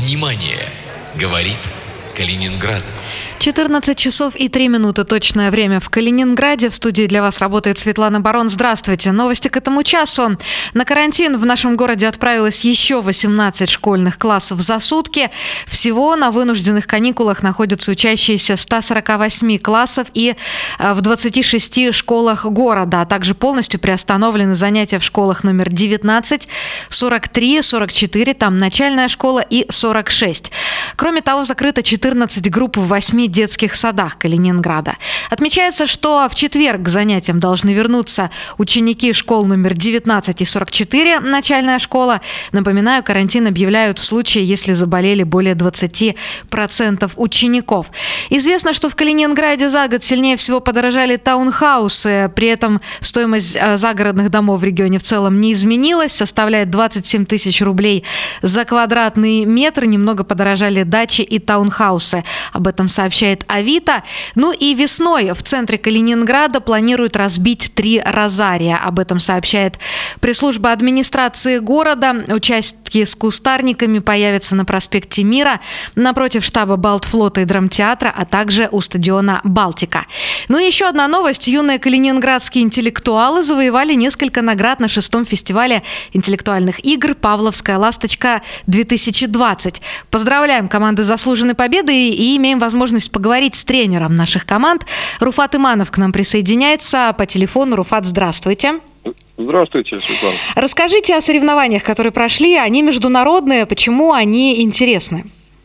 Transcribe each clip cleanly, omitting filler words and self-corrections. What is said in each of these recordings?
Внимание! Говорит Калининград. 14 часов и 3 минуты точное время в Калининграде. В студии для вас работает Светлана Барон. Здравствуйте. Новости к этому часу. На карантин в нашем городе отправилось еще 18 школьных классов за сутки. Всего на вынужденных каникулах находятся учащиеся 148 классов и в 26 школах города, а также полностью приостановлены занятия в школах номер 19, 43, 44, там начальная школа, и 46. Кроме того, закрыто 14 групп в 8 детских садах Калининграда. Отмечается, что в четверг к занятиям должны вернуться ученики школ номер 19 и 44, начальная школа. Напоминаю, карантин объявляют в случае, если заболели более 20% учеников. Известно, что в Калининграде за год сильнее всего подорожали таунхаусы. При этом стоимость загородных домов в регионе в целом не изменилась, составляет 27 тысяч рублей за квадратный метр. Немного подорожали дачи и таунхаусы. Об этом сообщает Авито. Ну и весной в центре Калининграда планируют разбить 3 розария. Об этом сообщает пресс-служба администрации города. Участки с кустарниками появятся на проспекте Мира, напротив штаба Балтфлота и драмтеатра, а также у стадиона «Балтика». Ну и еще одна новость. Юные калининградские интеллектуалы завоевали несколько наград на 6-м фестивале интеллектуальных игр «Павловская ласточка-2020». Поздравляем команды с заслуженной победой и имеем возможность поговорить с тренером наших команд. Руфат Иманов к нам присоединяется по телефону. Руфат, здравствуйте. Здравствуйте, Светлана. Расскажите о соревнованиях, которые прошли. Они международные. Почему они интересны?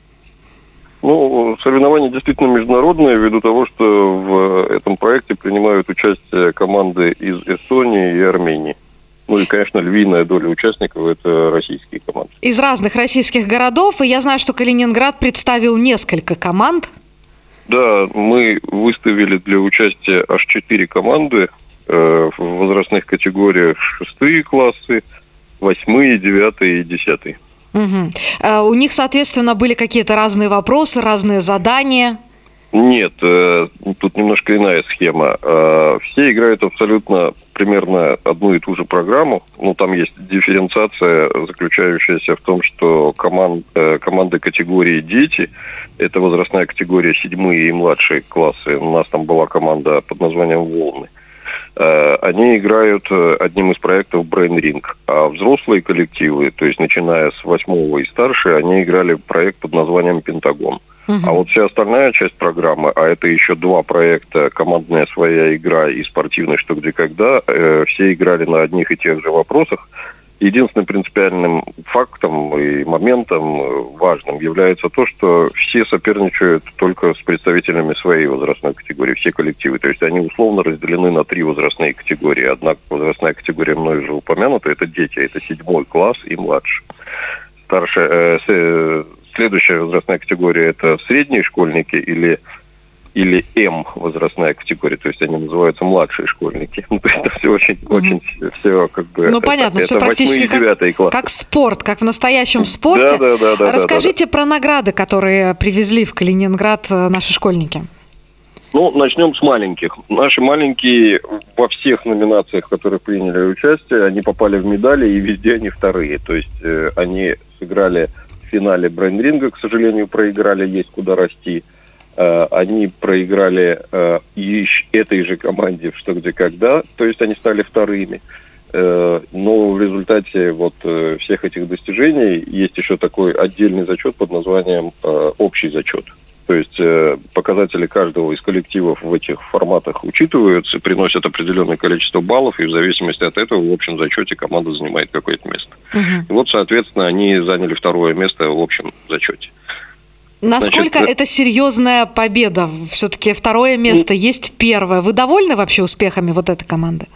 Соревнования действительно международные, ввиду того, что в этом проекте принимают участие команды из Эстонии и Армении. Ну и, конечно, львиная доля участников – это российские команды. Из разных российских городов. И я знаю, что Калининград представил несколько команд. Да, мы выставили для участия аж 4 команды в возрастных категориях 6 классы, 8, 9 и 10. Угу. У них, соответственно, были какие-то разные вопросы, разные задания? Нет, тут немножко иная схема. Все играют абсолютно примерно одну и ту же программу. Там есть дифференциация, заключающаяся в том, что команды категории «Дети», это возрастная категория 7 и младшие классы, у нас там была команда под названием «Волны», они играют одним из проектов Brain Ring, а взрослые коллективы, то есть начиная с 8 и старше, они играли проект под названием «Пентагон». А вот вся остальная часть программы, а это еще 2 проекта, командная своя игра и спортивный «Что, где, когда», все играли на одних и тех же вопросах. Единственным принципиальным фактом и моментом важным является то, что все соперничают только с представителями своей возрастной категории, все коллективы. То есть они условно разделены на 3 возрастные категории. Одна возрастная категория мной уже упомянута, это дети, это 7 класс и младше. Следующая возрастная категория – это средние школьники или М возрастная категория, то есть они называются младшие школьники. То есть это все очень все как бы... понятно, все практически как спорт, как в настоящем спорте. Да. Расскажите про награды, которые привезли в Калининград наши школьники. Начнем с маленьких. Наши маленькие во всех номинациях, в которых приняли участие, они попали в медали, и везде они вторые. То есть они сыграли в финале Брейн-ринга, к сожалению, проиграли, есть куда расти. Они проиграли этой же команде в «Что, где, когда», то есть они стали вторыми. Но в результате всех этих достижений есть еще такой отдельный зачет под названием «Общий зачет». То есть показатели каждого из коллективов в этих форматах учитываются, приносят определенное количество баллов, и в зависимости от этого в общем зачете команда занимает какое-то место. И соответственно, они заняли 2 место в общем зачете. Насколько это серьезная победа? Все-таки 2 место, есть 1. Вы довольны вообще успехами этой команды?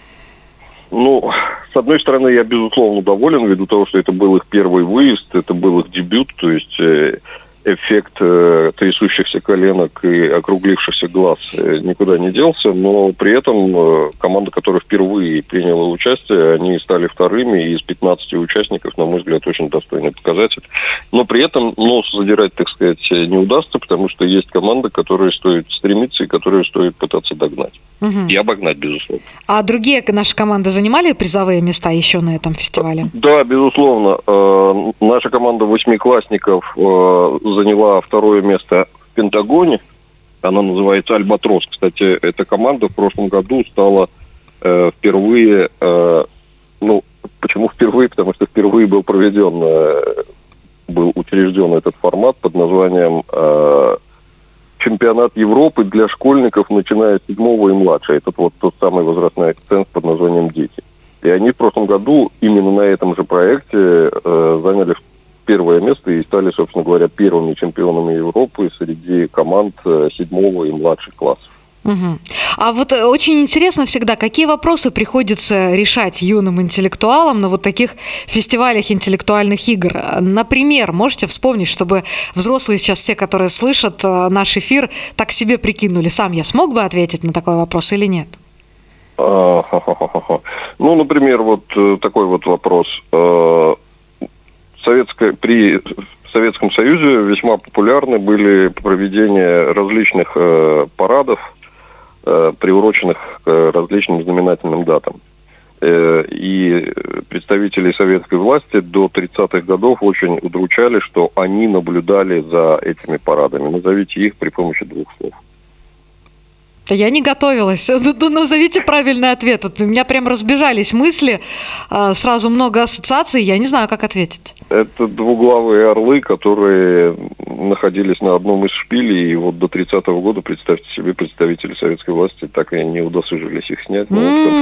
С одной стороны, я безусловно доволен, ввиду того, что это был их первый выезд, это был их дебют, то есть эффект трясущихся коленок и округлившихся глаз никуда не делся, но при этом команда, которая впервые приняла участие, они стали вторыми, и из 15 участников, на мой взгляд, очень достойный показатель. Но при этом нос задирать, так сказать, не удастся, потому что есть команды, к которой стоит стремиться и которые стоит пытаться догнать. И обогнать, безусловно. А другие наши команды занимали призовые места еще на этом фестивале? Да, безусловно. Наша команда восьмиклассников заняла второе место в Пентагоне. Она называется «Альбатрос». Кстати, эта команда в прошлом году стала впервые... Почему впервые? Потому что впервые был учрежден этот формат под названием «Чемпионат Европы для школьников, начиная с 7 и младше». Это вот тот самый возрастной ценз под названием «Дети». И они в прошлом году именно на этом же проекте заняли первое место и стали, собственно говоря, первыми чемпионами Европы среди команд 7 и младших классов. Угу. А вот очень интересно всегда, какие вопросы приходится решать юным интеллектуалам на вот таких фестивалях интеллектуальных игр. Например, можете вспомнить, чтобы взрослые сейчас все, которые слышат наш эфир, так себе прикинули, сам я смог бы ответить на такой вопрос или нет? Например, вот такой вот вопрос. При Советском Союзе весьма популярны были проведения различных парадов, приуроченных к различным знаменательным датам. И представители советской власти до 30-х годов очень удручали, что они наблюдали за этими парадами. Назовите их при помощи 2 слов. Я не готовилась. Назовите правильный ответ. Вот у меня прям разбежались мысли, сразу много ассоциаций, я не знаю, как ответить. Это двуглавые орлы, которые находились на одном из шпилей, и вот до 30-го года, представьте себе, представители советской власти так и не удосужились их снять.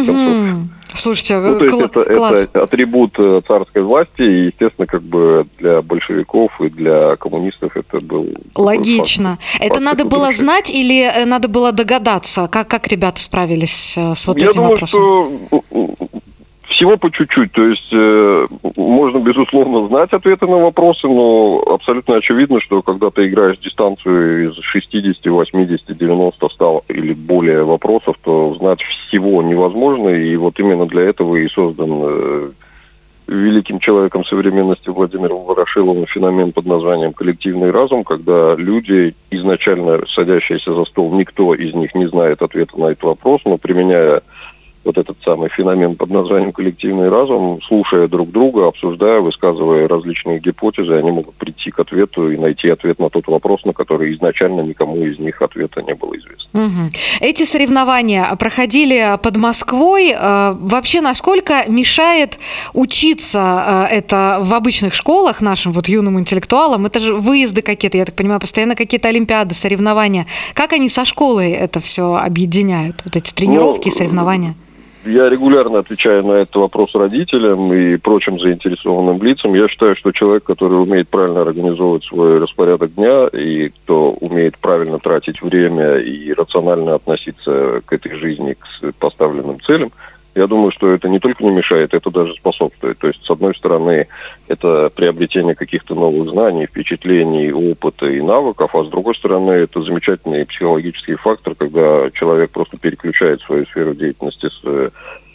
Слушайте, класс. Это атрибут царской власти, и, естественно, для большевиков и для коммунистов это был... Логично. Это надо было знать или надо было догадаться? Как ребята справились с этим вопросом? Я думаю, что всего по чуть-чуть. То есть можно, безусловно, знать ответы на вопросы, но абсолютно очевидно, что когда ты играешь дистанцию из 60, 80, 90, 100 или более вопросов, то знать всего невозможно. И вот именно для этого и создан великим человеком современности Владимиром Ворошиловым феномен под названием «коллективный разум», когда люди, изначально садящиеся за стол, никто из них не знает ответа на этот вопрос, но применяя вот этот самый феномен под названием «коллективный разум», слушая друг друга, обсуждая, высказывая различные гипотезы, они могут прийти к ответу и найти ответ на тот вопрос, на который изначально никому из них ответа не было известно. Угу. Эти соревнования проходили под Москвой. Вообще, насколько мешает учиться это в обычных школах нашим вот юным интеллектуалам? Это же выезды какие-то, я так понимаю, постоянно какие-то олимпиады, соревнования. Как они со школой это все объединяют, вот эти тренировки и соревнования? Я регулярно отвечаю на этот вопрос родителям и прочим заинтересованным лицам. Я считаю, что человек, который умеет правильно организовывать свой распорядок дня и кто умеет правильно тратить время и рационально относиться к этой жизни, к поставленным целям, я думаю, что это не только не мешает, это даже способствует. То есть, с одной стороны, это приобретение каких-то новых знаний, впечатлений, опыта и навыков, а с другой стороны, это замечательный психологический фактор, когда человек просто переключает свою сферу деятельности с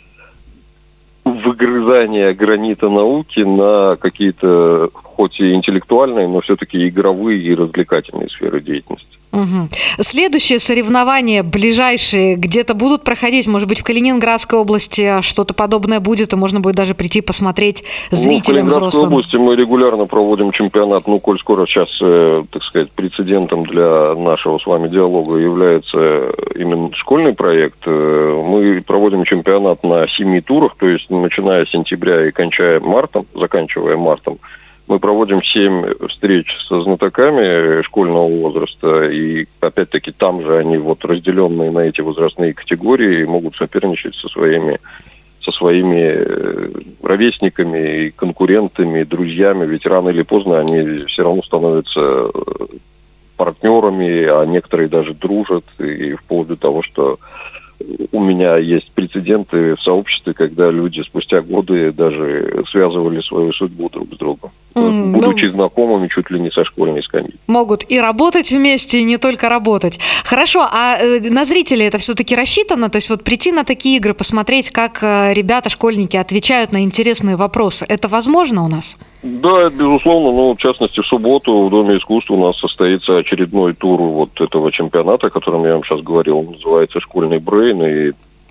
выгрызания гранита науки на какие-то, хоть и интеллектуальные, но все-таки игровые и развлекательные сферы деятельности. Угу. Следующие соревнования, ближайшие, где-то будут проходить, может быть, в Калининградской области что-то подобное будет, и можно будет даже прийти посмотреть зрителям взрослым. В Калининградской области мы регулярно проводим чемпионат, коль скоро сейчас, так сказать, прецедентом для нашего с вами диалога является именно школьный проект. Мы проводим чемпионат на 7 турах, то есть начиная с сентября и заканчивая мартом. Мы проводим 7 встреч со знатоками школьного возраста, и опять-таки там же они вот разделенные на эти возрастные категории могут соперничать со своими ровесниками, конкурентами, друзьями, ведь рано или поздно они все равно становятся партнерами, а некоторые даже дружат, и вплоть до того, что у меня есть прецеденты в сообществе, когда люди спустя годы даже связывали свою судьбу друг с другом, будучи знакомыми чуть ли не со школьной скамьи. Могут и работать вместе, и не только работать. Хорошо, а на зрителей это все-таки рассчитано? То есть вот прийти на такие игры, посмотреть, как ребята, школьники отвечают на интересные вопросы, это возможно у нас? Да, безусловно, в частности, в субботу в Доме искусств у нас состоится очередной тур вот этого чемпионата, о котором я вам сейчас говорил, он называется «Школьный брейн», и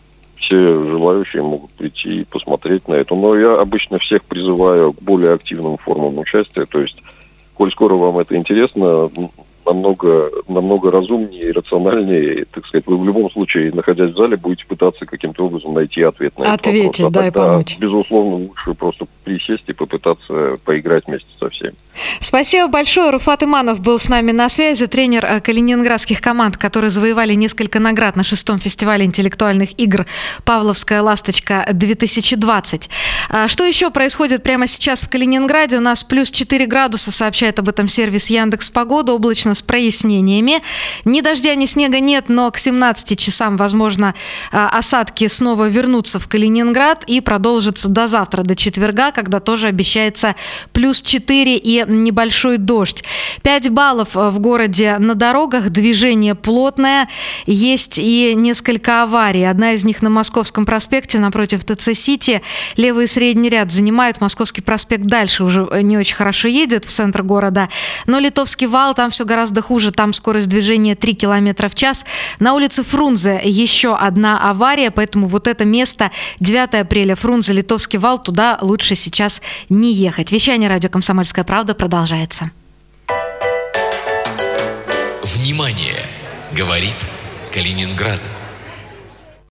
все желающие могут прийти и посмотреть на это. Но я обычно всех призываю к более активным формам участия. То есть, коль скоро вам это интересно, намного разумнее и рациональнее, так сказать, вы в любом случае, находясь в зале, будете пытаться каким-то образом найти ответ на этот вопрос. Ответить, да, и помочь. Безусловно, лучше просто присесть и попытаться поиграть вместе со всеми. Спасибо большое. Руфат Иманов был с нами на связи, тренер калининградских команд, которые завоевали несколько наград на 6-м фестивале интеллектуальных игр «Павловская ласточка-2020». Что еще происходит прямо сейчас в Калининграде? У нас плюс 4 градуса, сообщает об этом сервис Яндекс.Погода, облачно с прояснениями. Ни дождя, ни снега нет, но к 17 часам, возможно, осадки снова вернутся в Калининград и продолжатся до завтра, до четверга, когда тоже обещается плюс 4 и небольшой дождь. 5 баллов в городе на дорогах, движение плотное, есть и несколько аварий. Одна из них на Московском проспекте напротив ТЦ-Сити. Левый и средний ряд занимают. Московский проспект дальше уже не очень хорошо едет в центр города. Но Литовский вал, там все гораздо хуже. Там скорость движения 3 км в час. На улице Фрунзе еще одна авария, поэтому вот это место, 9 апреля, Фрунзе, Литовский вал, туда лучше сейчас не ехать. Вещание радио «Комсомольская правда» продолжается. Внимание! Говорит Калининград.